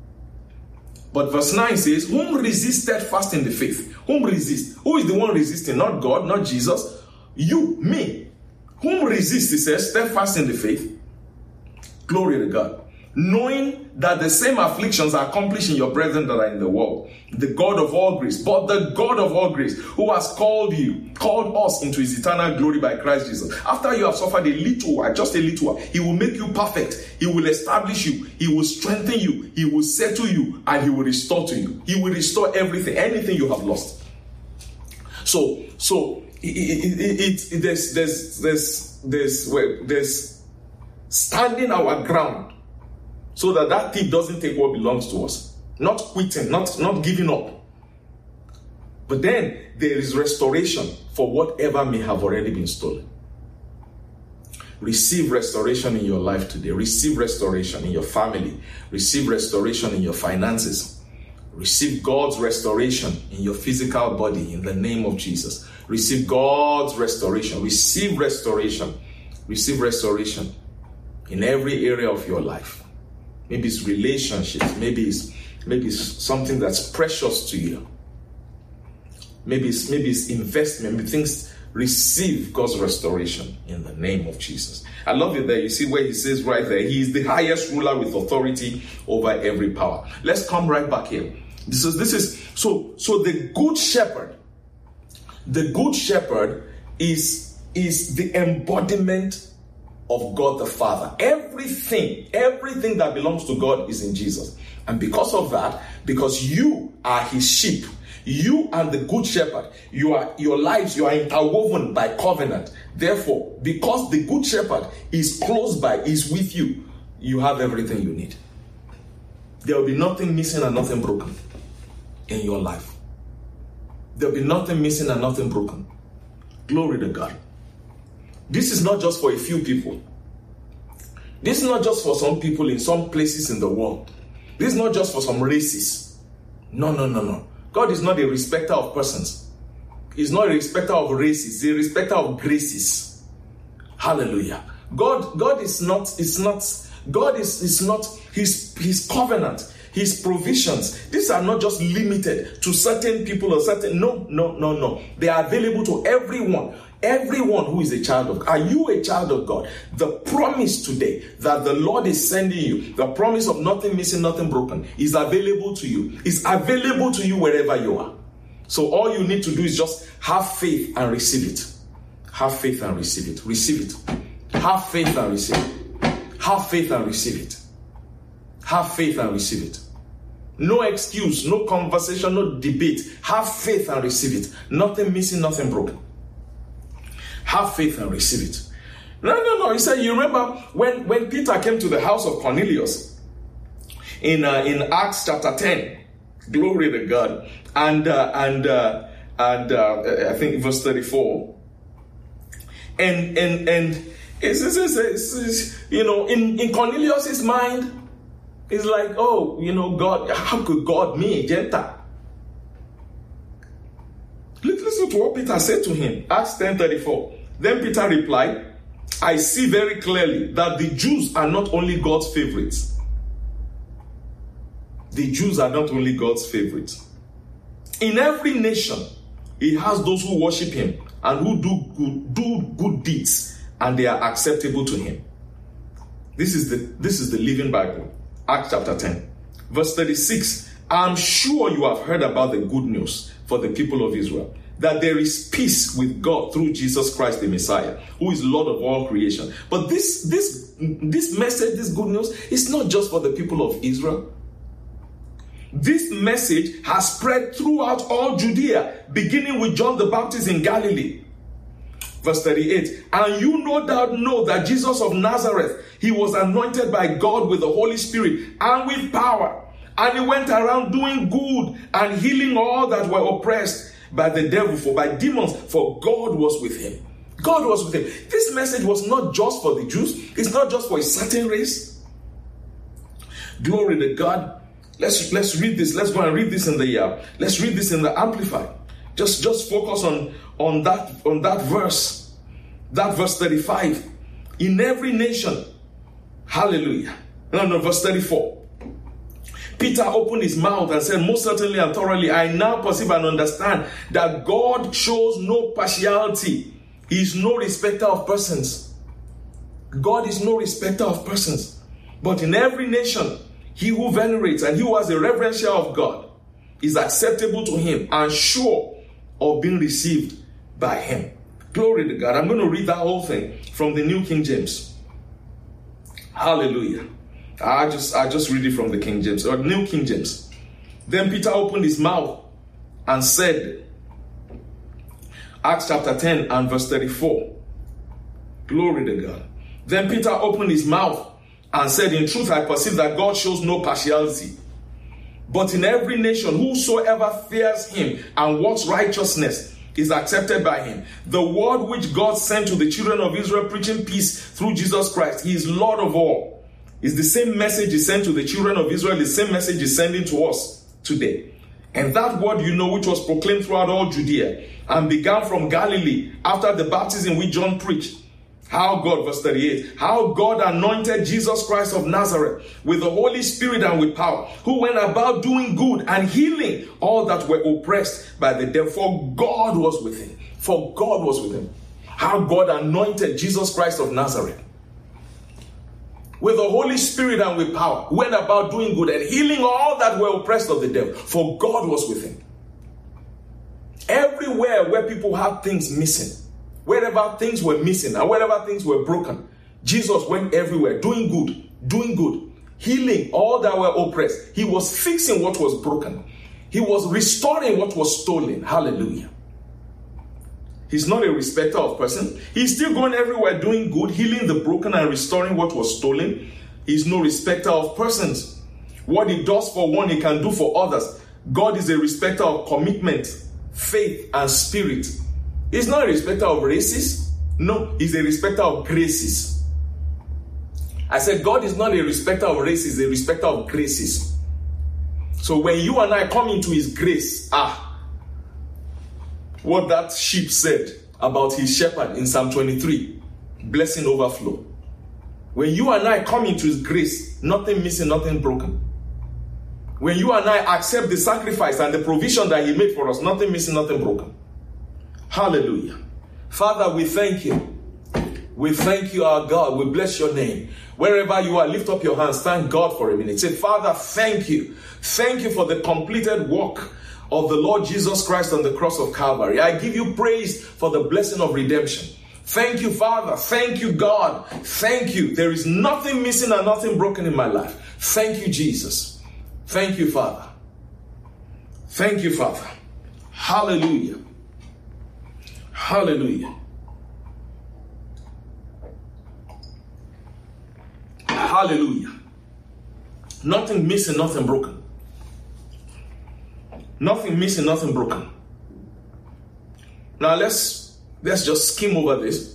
But verse nine says, whom resist steadfast in the faith? Whom resist? Who is the one resisting? Not God, not Jesus. You, me. Whom resist, he says, steadfast in the faith. Glory to God. Knowing that the same afflictions are accomplished in your brethren that are in the world. The God of all grace, but the God of all grace, who has called you, called us into his eternal glory by Christ Jesus. After you have suffered a little while, just a little while, he will make you perfect. He will establish you. He will strengthen you. He will settle you, and he will restore to you. He will restore everything, anything you have lost. So, so it, it, it, it there's, there's, there's, there's, well, there's standing our ground so that that thief doesn't take what belongs to us. Not quitting, not, not giving up. But then there is restoration for whatever may have already been stolen. Receive restoration in your life today. Receive restoration in your family. Receive restoration in your finances. Receive God's restoration in your physical body in the name of Jesus. Receive God's restoration. Receive restoration. Receive restoration in every area of your life. Maybe it's relationships. Maybe it's maybe it's something that's precious to you. Maybe it's maybe it's investment. Maybe things. Receive God's restoration in the name of Jesus. I love it there. You see where he says right there, he is the highest ruler with authority over every power. Let's come right back here. This is this is so so the good shepherd. The good shepherd is is the embodiment of God the Father. Everything, everything that belongs to God is in Jesus. And because of that, because you are his sheep, you and the good shepherd, you are, your lives, you are interwoven by covenant. Therefore, because the good shepherd is close by, is with you, you have everything you need. There will be nothing missing and nothing broken in your life. There will be nothing missing and nothing broken. Glory to God. This is not just for a few people. This is not just for some people in some places in the world. This is not just for some races. No, no, no, no. God is not a respecter of persons. He's not a respecter of races. He's a respecter of graces. Hallelujah. God, God is not, is not, God is, is not his, his covenant, his provisions. These are not just limited to certain people or certain, no, no, no, no. They are available to everyone. Everyone who is a child of God. Are you a child of God? The promise today that the Lord is sending you, the promise of nothing missing, nothing broken, is available to you. Is available to you wherever you are. So all you need to do is just have faith and receive it. Have faith and receive it. Receive it. Have faith and receive it. Have faith and receive it. Have faith and receive it. No excuse, no conversation, no debate. Have faith and receive it. Nothing missing, nothing broken. Have faith and receive it. No, no, no. He said, you remember when, when Peter came to the house of Cornelius in uh, in Acts chapter ten. Glory to God. And uh, and uh, and uh, I think verse thirty-four. And and and it's, it's, it's, it's, it's, you know, in in Cornelius's mind, it's like, oh, you know, God, how could God, me, a Gentile? Listen to what Peter said to him. Acts ten thirty-four. Then Peter replied, I see very clearly that the Jews are not only God's favorites. The Jews are not only God's favorites. In every nation, he has those who worship him and who do good, do good deeds, and they are acceptable to him. This is the this is the Living Bible. Acts chapter ten, verse thirty-six. I'm sure you have heard about the good news for the people of Israel, that there is peace with God through Jesus Christ the Messiah, who is Lord of all creation. But this, this, this message, this good news, is not just for the people of Israel. This message has spread throughout all Judea, beginning with John the Baptist in Galilee. Verse thirty-eight, and you no doubt know that Jesus of Nazareth, he was anointed by God with the Holy Spirit and with power. And he went around doing good and healing all that were oppressed by the devil, for by demons, for God was with him. God was with him. This message was not just for the Jews. It's not just for a certain race. Glory to God. Let's let's read this. Let's go and read this in the uh, let's read this in the Amplified. Just just focus on on that on that verse, that verse thirty-five. In every nation, hallelujah. No, no, verse thirty-four. Peter opened his mouth and said, most certainly and thoroughly, I now perceive and understand that God shows no partiality. He is no respecter of persons. God is no respecter of persons. But in every nation, he who venerates and he who has a reverential of God is acceptable to him and sure of being received by him. Glory to God. I'm going to read that whole thing from the New King James. Hallelujah. I just I just read it from the King James, or New King James. Then Peter opened his mouth and said, Acts chapter ten and verse thirty-four. Glory to God. Then Peter opened his mouth and said, in truth I perceive that God shows no partiality, but in every nation whosoever fears him and works righteousness is accepted by him. The word which God sent to the children of Israel, preaching peace through Jesus Christ, he is Lord of all. It's the same message he sent to the children of Israel, the same message he's sending to us today. And that word, you know, which was proclaimed throughout all Judea and began from Galilee after the baptism which John preached. How God, verse thirty-eight, how God anointed Jesus Christ of Nazareth with the Holy Spirit and with power, who went about doing good and healing all that were oppressed by the devil. For God was with him. For God was with him. How God anointed Jesus Christ of Nazareth with the Holy Spirit and with power, went about doing good and healing all that were oppressed of the devil, for God was with him. Everywhere where people have things missing, wherever things were missing and wherever things were broken, Jesus went everywhere, doing good, doing good, healing all that were oppressed. He was fixing what was broken. He was restoring what was stolen. Hallelujah. He's not a respecter of person. He's still going everywhere doing good, healing the broken and restoring what was stolen. He's no respecter of persons. What he does for one, he can do for others. God is a respecter of commitment, faith, and spirit. He's not a respecter of races. No, he's a respecter of graces. I said God is not a respecter of races, he's a respecter of graces. So when you and I come into his grace, ah, what that sheep said about his shepherd in Psalm twenty-three, blessing overflow. When you and I come into his grace, nothing missing, nothing broken. When you and I accept the sacrifice and the provision that he made for us, nothing missing, nothing broken. Hallelujah. Father, we thank you. We thank you, our God. We bless your name. Wherever you are, lift up your hands. Thank God for a minute. Say, Father, thank you. Thank you for the completed work of the Lord Jesus Christ on the cross of Calvary. I give you praise for the blessing of redemption. Thank you, Father. Thank you, God. Thank you. There is nothing missing and nothing broken in my life. Thank you, Jesus. Thank you, Father. Thank you, Father. Hallelujah. Hallelujah. Hallelujah. Nothing missing, nothing broken. Nothing missing, nothing broken. Now let's let's just skim over this.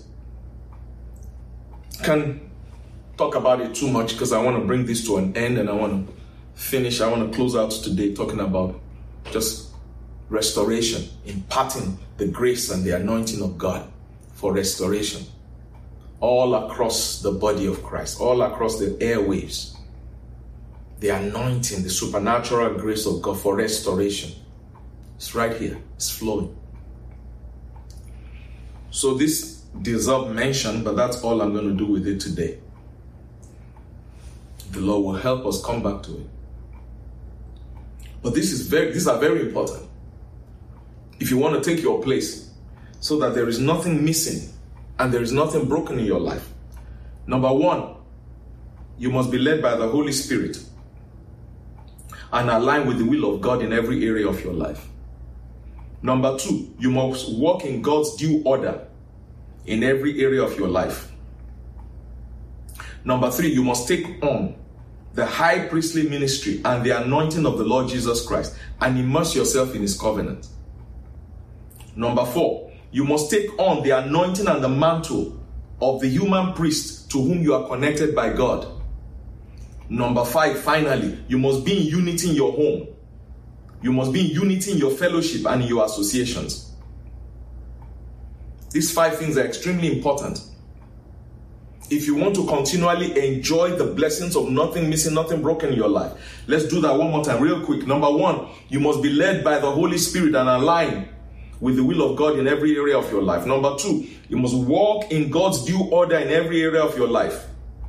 Can't talk about it too much because I want to bring this to an end and I want to finish. I want to close out today talking about just restoration, imparting the grace and the anointing of God for restoration all across the body of Christ, all across the airwaves. The anointing, the supernatural grace of God for restoration. It's right here. It's flowing. So this deserves mention, but that's all I'm going to do with it today. The Lord will help us come back to it. But this is very, these are very important. If you want to take your place so that there is nothing missing and there is nothing broken in your life. Number one, you must be led by the Holy Spirit and align with the will of God in every area of your life. Number two, you must walk in God's due order in every area of your life. Number three, you must take on the high priestly ministry and the anointing of the Lord Jesus Christ and immerse yourself in his covenant. Number four, you must take on the anointing and the mantle of the human priest to whom you are connected by God. Number five, finally, you must be in unity in your home. You must be in unity in your fellowship and in your associations. These five things are extremely important. If you want to continually enjoy the blessings of nothing missing, nothing broken in your life, let's do that one more time real quick. Number one, you must be led by the Holy Spirit and align with the will of God in every area of your life. Number two, you must walk in God's due order in every area of your life.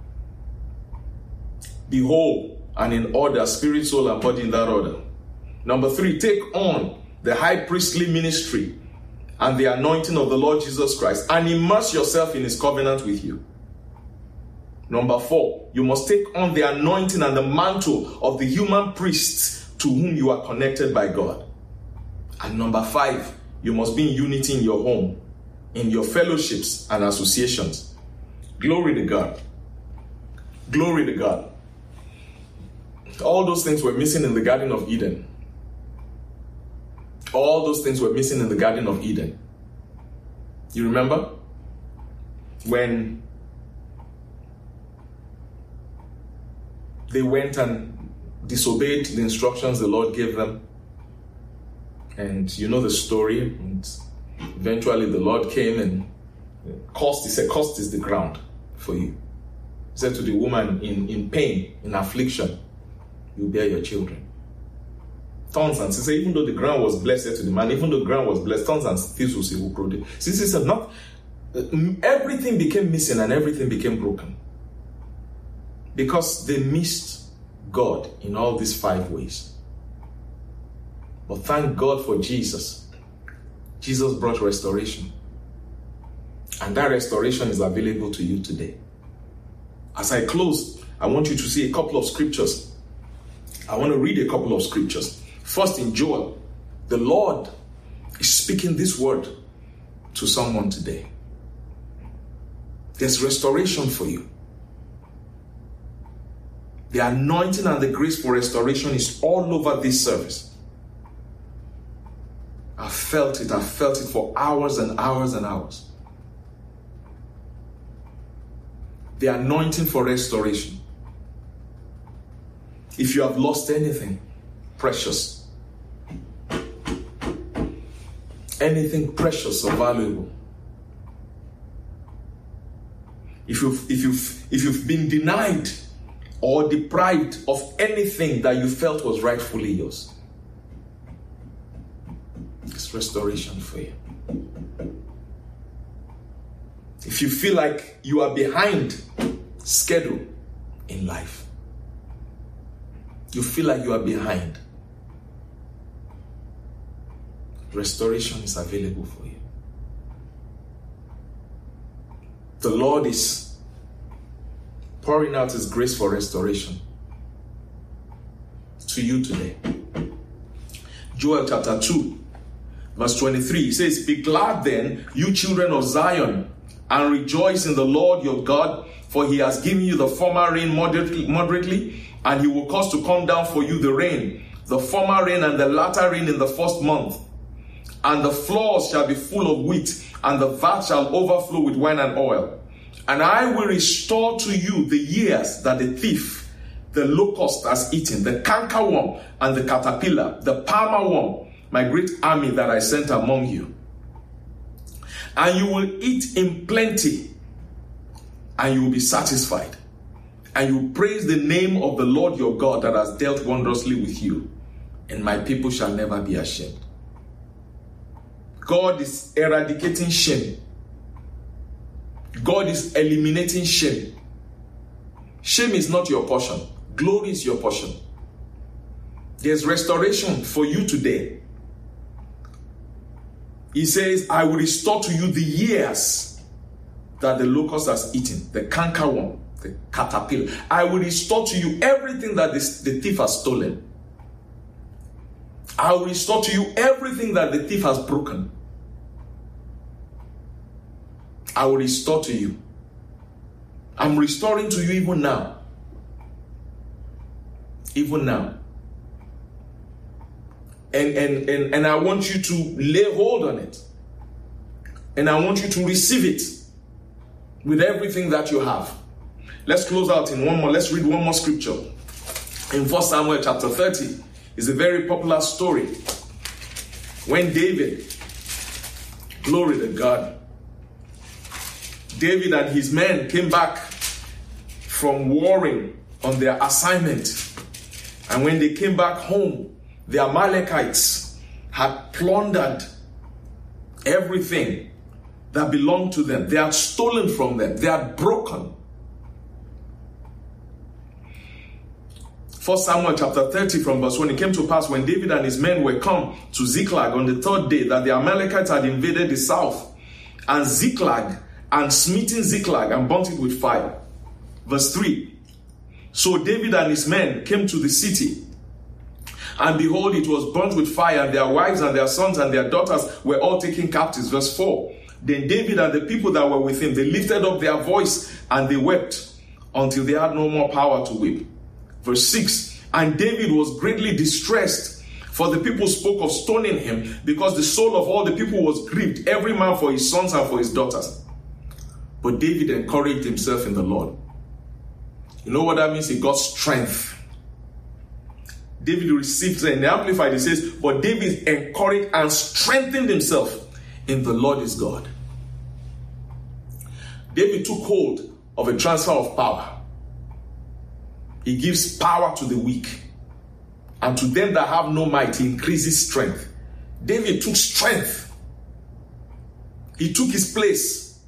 Be whole and in order, spirit, soul, and body in that order. Number three, take on the high priestly ministry and the anointing of the Lord Jesus Christ and immerse yourself in his covenant with you. Number four, you must take on the anointing and the mantle of the human priests to whom you are connected by God. And number five, you must be in unity in your home, in your fellowships and associations. Glory to God. Glory to God. All those things were missing in the Garden of Eden. All those things were missing in the Garden of Eden. You remember? When they went and disobeyed the instructions the Lord gave them. And you know the story. And eventually the Lord came and cursed. He said, cursed is the ground for you. He said to the woman, in, in pain, in affliction, you bear your children. Thorns and thistles, even though the ground was blessed to the man, even though the ground was blessed, thorns and thistles he will produce. Since he said, not, everything became missing and everything became broken. Because they missed God in all these five ways. But thank God for Jesus. Jesus brought restoration. And that restoration is available to you today. As I close, I want you to see a couple of scriptures. I want to read a couple of scriptures. First, in Joel, the Lord is speaking this word to someone today. There's restoration for you. The anointing and the grace for restoration is all over this service. I felt it. I felt it for hours and hours and hours. The anointing for restoration. If you have lost anything precious, anything precious or valuable, if you've, if you've, if you've been denied or deprived of anything that you felt was rightfully yours, it's restoration for you. If you feel like you are behind schedule in life, you feel like you are behind, restoration is available for you. The Lord is pouring out His grace for restoration to you today. Joel chapter two, verse twenty-three, it says, "Be glad then, you children of Zion, and rejoice in the Lord your God, for He has given you the former rain moderately, moderately, and He will cause to come down for you the rain, the former rain and the latter rain in the first month. And the floors shall be full of wheat, and the vat shall overflow with wine and oil. And I will restore to you the years that the thief, the locust has eaten, the cankerworm and the caterpillar, the palmer worm, my great army that I sent among you. And you will eat in plenty, and you will be satisfied. And you will praise the name of the Lord your God that has dealt wondrously with you. And my people shall never be ashamed." God is eradicating shame. God is eliminating shame. Shame is not your portion. Glory is your portion. There's restoration for you today. He says, "I will restore to you the years that the locust has eaten, the cankerworm, the caterpillar. I will restore to you everything that the, the thief has stolen. I will restore to you everything that the thief has broken. I will restore to you. I'm restoring to you even now. Even now. And, and, and, and I want you to lay hold on it. And I want you to receive it with everything that you have." Let's close out in one more. Let's read one more scripture. In First Samuel chapter thirty. It's a very popular story. When David, glory to God, David and his men came back from warring on their assignment. And when they came back home, the Amalekites had plundered everything that belonged to them. They had stolen from them. They had broken. First Samuel chapter thirty from verse one, "It came to pass when David and his men were come to Ziklag on the third day that the Amalekites had invaded the south, and Ziklag, and smitten Ziklag and burnt it with fire." Verse three, "So David and his men came to the city, and behold, it was burnt with fire, and their wives and their sons and their daughters were all taken captives." Verse four, "Then David and the people that were with him, they lifted up their voice and they wept until they had no more power to weep." Verse six, "And David was greatly distressed, for the people spoke of stoning him, because the soul of all the people was grieved, every man for his sons and for his daughters. But David encouraged himself in the Lord." You know what that means? He got strength. David received, in the Amplified it says, "But David encouraged and strengthened himself in the Lord his God." David took hold of a transfer of power. He gives power to the weak, and to them that have no might, he increases strength. David took strength. He took his place.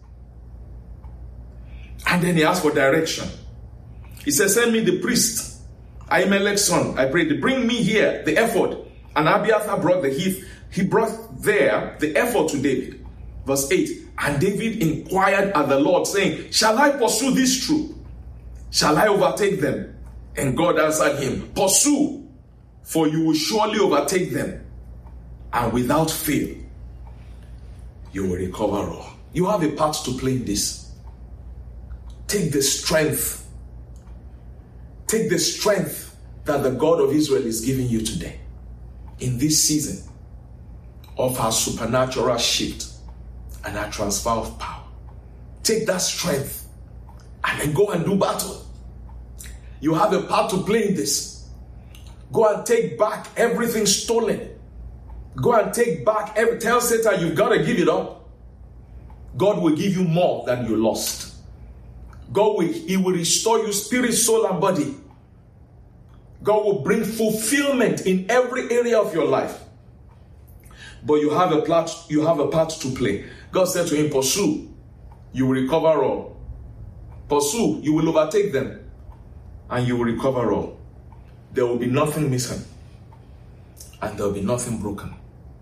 And then he asked for direction. He said, "Send me the priest, Ahimelech's son, I pray, to bring me here the ephod." And Abiathar brought the heath. He brought there the ephod to David. Verse eight, "And David inquired at the Lord, saying, Shall I pursue this troop? Shall I overtake them? And God answered him, pursue, for you will surely overtake them. And without fail, you will recover all. You have a part to play in this. Take the strength. Take the strength that the God of Israel is giving you today. In this season of our supernatural shift and our transfer of power. Take that strength and then go and do battle. You have a part to play in this. Go and take back everything stolen. Go and take back every, tell Satan you've got to give it up. God will give you more than you lost. God will, he will restore you spirit, soul, and body. God will bring fulfillment in every area of your life. But you have a part, you have a part to play. God said to him, pursue, you will recover all. Pursue, you will overtake them, and you will recover all. There will be nothing missing, and there will be nothing broken.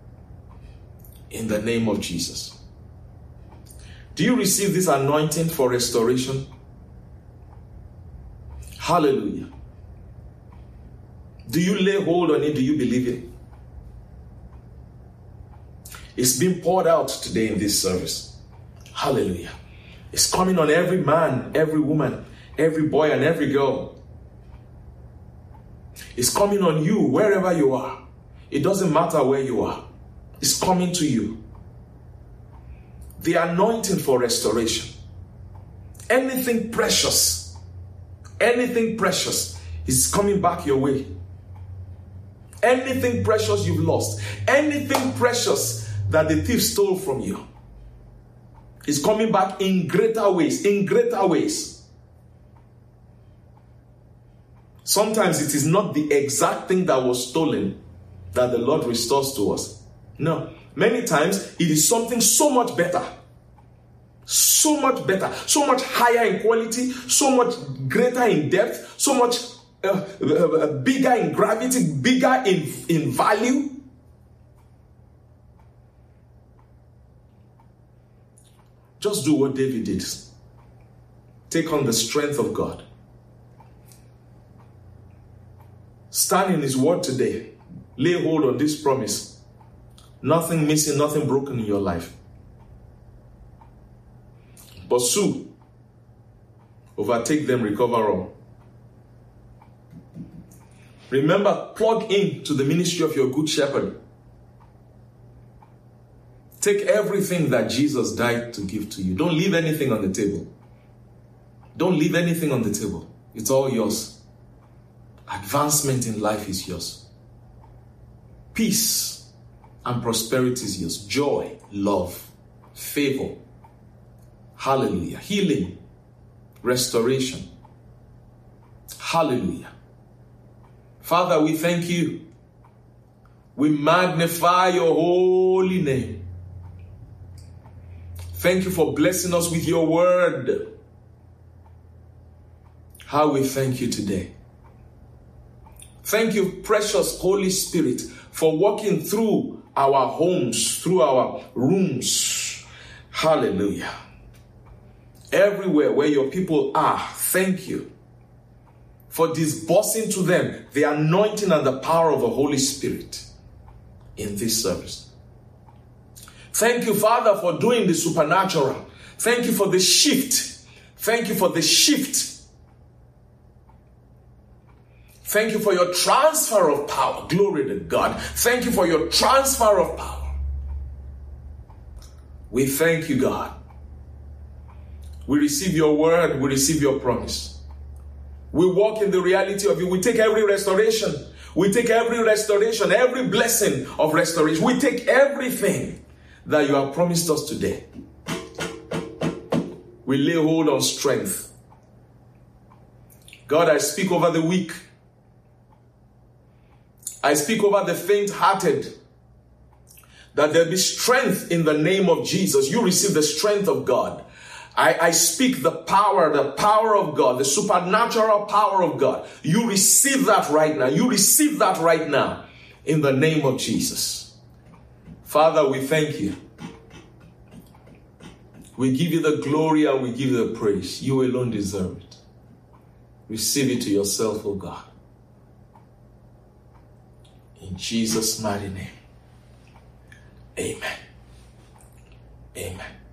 In the name of Jesus. Do you receive this anointing for restoration? Hallelujah. Do you lay hold on it? Do you believe it? It's being poured out today in this service. Hallelujah. It's coming on every man, every woman, every boy and every girl. It's coming on you wherever you are. It doesn't matter where you are. It's coming to you. The anointing for restoration. Anything precious, anything precious is coming back your way. Anything precious you've lost, anything precious that the thief stole from you is coming back in greater ways, in greater ways. Sometimes it is not the exact thing that was stolen that the Lord restores to us. No, many times it is something so much better. So much better, so much higher in quality, so much greater in depth, so much uh, uh, bigger in gravity, bigger in, in value. Just do what David did. Take on the strength of God. Stand in his word today. Lay hold on this promise. Nothing missing, nothing broken in your life. Pursue, overtake them, recover all. Remember, plug in to the ministry of your good shepherd. Take everything that Jesus died to give to you. Don't leave anything on the table. Don't leave anything on the table. It's all yours. Advancement in life is yours. Peace and prosperity is yours. Joy, love, favor. Hallelujah. Healing, restoration. Hallelujah. Father, we thank you. We magnify your holy name. Thank you for blessing us with your word. How we thank you today. Thank you, precious Holy Spirit, for walking through our homes, through our rooms. Hallelujah. Everywhere where your people are, thank you for disbursing to them the anointing and the power of the Holy Spirit in this service. Thank you, Father, for doing the supernatural. Thank you for the shift. Thank you for the shift. Thank you for your transfer of power. Glory to God. Thank you for your transfer of power. We thank you, God. We receive your word. We receive your promise. We walk in the reality of you. We take every restoration. We take every restoration, every blessing of restoration. We take everything that you have promised us today. We lay hold on strength. God, I speak over the weak. I speak over the faint-hearted. That there be strength in the name of Jesus. You receive the strength of God. I, I speak the power, the power of God, the supernatural power of God. You receive that right now. You receive that right now in the name of Jesus. Father, we thank you. We give you the glory and we give you the praise. You alone deserve it. Receive it to yourself, oh God. In Jesus' mighty name. Amen. Amen.